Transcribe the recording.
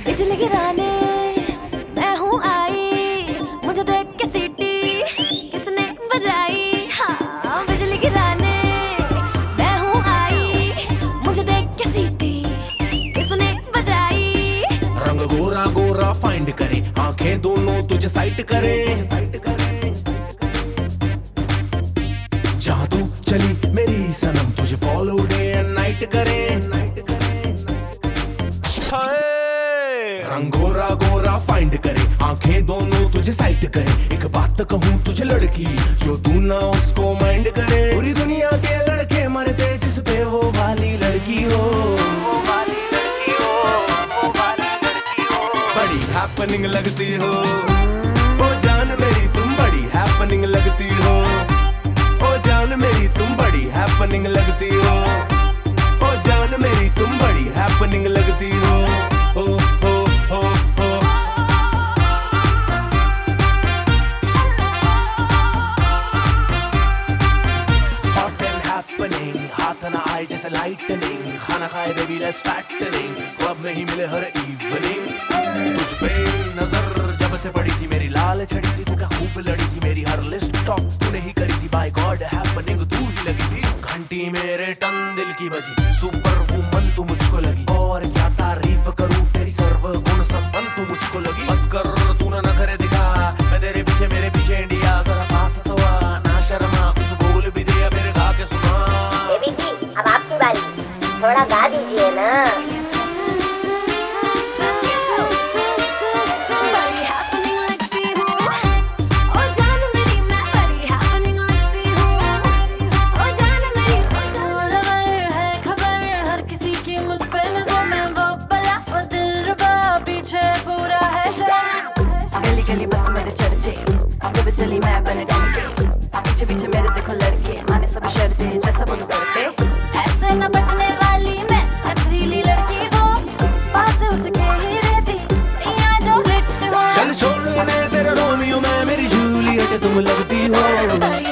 बिजली गिराने मैं हूँ आई, मुझे देख के सीटी किसने बजाई। हाँ बिजली गिराने मैं हूँ आई, मुझे देख के सीटी किसने बजाई। रंग गोरा गोरा फाइंड करे, आंखें दोनों तुझे साइट करे। जहाँ तू चली मेरी सनम तुझे फॉलो डे एंड नाइट करे। रंग गोरा गोरा फाइंड करे, आंखें दोनों तुझे साइट करे। एक बात कहूँ तुझे लड़की, जो तू ना उसको माइंड करे। पूरी दुनिया के लड़के मरते जिस पे वो वाली लड़की हो, वो वाली लड़की हो, वो वाली लड़की हो। बड़ी हैपनिंग लगती हो ओ जान मेरी, तुम बड़ी हैपनिंग लगती हो ओ जान मेरी, तुम बड़ी हैपनिंग लगती हो ओ जान मेरी, तुम बड़ी हैपनिंग लगती हो। ओ हाथ ना आए जैसे लाइटनिंग, खाना खाए बेबी लेट्स फैटनिंग, क्लब में ही मिले हर इवनिंग। तुझ पे नजर जब से पड़ी थी मेरी लाल छड़ी थी, तू क्या खूब लड़ी थी मेरी हर लिस्ट टॉप तूने ही करी थी। बाय गॉड हैपनिंग तू ही लगी थी, घंटी मेरे टन दिल की बजी। सुपर वुमन तू मुझको लगी, और क्या तारीफ करूं तेरी सर्व गुण संपन्न तू मुझको लगी। बस कर तू ना नखरे दिखा, मैं तेरे पीछे मेरे पीछे इंडिया। जरा पास तो आ ना शर्मा, कुछ बोल भी दे मेरे गा के सुना। बेबी जी अब आपकी बारी, थोड़ा गा दीजिए ना। गली बस मेरे चर्चे, जब चली मैं बन के, पीछे पीछे मेरे देखो लड़के, माने सब शर्तें जैसा बोलो करते। ऐसे न बटने वाली मैं पथरीली लड़की हो, पास उसके ही रहती सैया जो लेट हो। चल छोड़ तेरे रोमियो में मेरी जूलियट तुम लगती हो।